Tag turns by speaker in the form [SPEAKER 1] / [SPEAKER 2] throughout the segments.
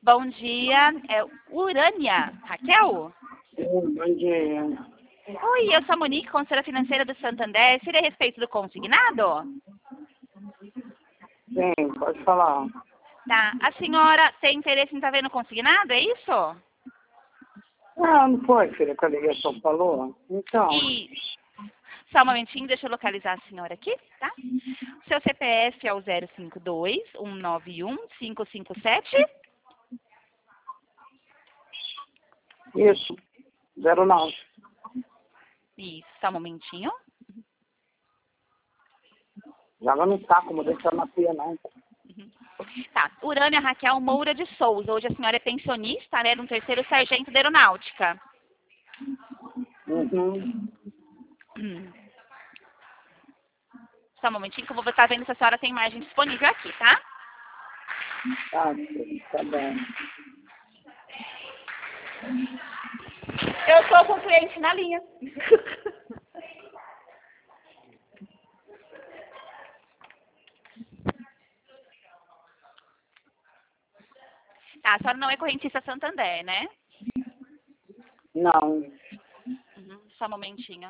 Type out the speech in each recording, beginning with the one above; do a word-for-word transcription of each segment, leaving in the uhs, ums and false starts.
[SPEAKER 1] Bom dia, é Urânia. Raquel?
[SPEAKER 2] Oi, bom dia.
[SPEAKER 1] Oi, eu sou a Monique, consultora financeira do Santander. Seria a respeito do consignado?
[SPEAKER 2] Sim, pode falar.
[SPEAKER 1] Tá. A senhora tem interesse em estar vendo consignado, é isso?
[SPEAKER 2] Ah, não foi, filha, que a ligação falou? Então,
[SPEAKER 1] E só um momentinho, deixa eu localizar a senhora aqui, tá? Seu C P F é o zero cinco dois, um nove um, cinco cinco sete.
[SPEAKER 2] isso, zero nove.
[SPEAKER 1] Isso, só um momentinho.
[SPEAKER 2] Joga no saco, não deixa na pia, não.
[SPEAKER 1] Tá, Urânia Raquel Moura de Souza. Hoje a senhora é pensionista, né, no terceiro sargento da aeronáutica.
[SPEAKER 2] Uhum.
[SPEAKER 1] Hum. Só um momentinho que eu vou estar vendo se a senhora tem margem disponível aqui, tá?
[SPEAKER 2] Tá, filha, tá bom.
[SPEAKER 1] Eu tô com o cliente na linha. Tá, a senhora não é correntista Santander, né?
[SPEAKER 2] Não.
[SPEAKER 1] Uhum, só um momentinho.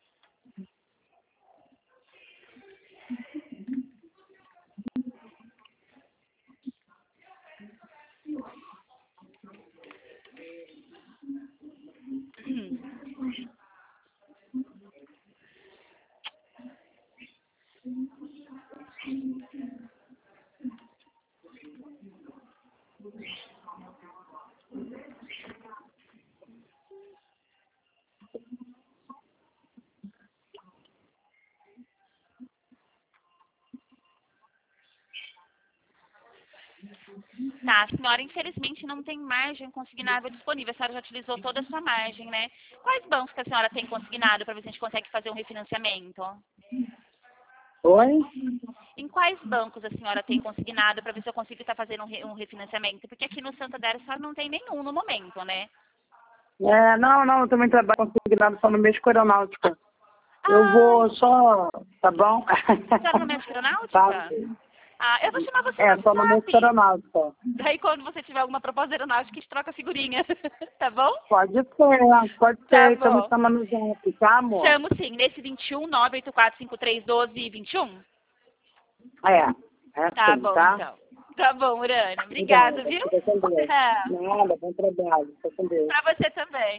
[SPEAKER 1] Tá, a senhora infelizmente não tem margem consignável disponível. A senhora já utilizou toda a sua margem, né? Quais bancos que a senhora tem consignado para ver se a gente consegue fazer um refinanciamento?
[SPEAKER 2] Oi?
[SPEAKER 1] Em quais bancos a senhora tem consignado para ver se eu consigo estar fazendo um, re- um refinanciamento? Porque aqui no Santander a senhora não tem nenhum no momento, né?
[SPEAKER 2] É, não, não, eu também trabalho consignado só no mês com aeronáutica. Eu
[SPEAKER 1] Ah,
[SPEAKER 2] vou só, tá bom?
[SPEAKER 1] a senhora no médico aeronáutica?
[SPEAKER 2] Tá.
[SPEAKER 1] Ah, eu vou chamar você
[SPEAKER 2] É,
[SPEAKER 1] no
[SPEAKER 2] só no mês com
[SPEAKER 1] WhatsApp.
[SPEAKER 2] aeronáutica.
[SPEAKER 1] Daí quando você tiver alguma proposta aeronáutica, a gente troca a figurinha. Tá bom?
[SPEAKER 2] Pode ser, pode
[SPEAKER 1] Tá
[SPEAKER 2] ser, então me
[SPEAKER 1] bom.
[SPEAKER 2] chama no zap, tá, amor?
[SPEAKER 1] Chamo sim, nesse vinte e um, nove oito quatro cinco três, um dois, vinte e um.
[SPEAKER 2] É, é
[SPEAKER 1] Tá
[SPEAKER 2] assim,
[SPEAKER 1] bom,
[SPEAKER 2] tá?
[SPEAKER 1] então. Tá bom, Urânia. Obrigada,
[SPEAKER 2] Obrigada,
[SPEAKER 1] viu?
[SPEAKER 2] fica com Deus. Nada, bom trabalho, fica com Deus.
[SPEAKER 1] Pra você também.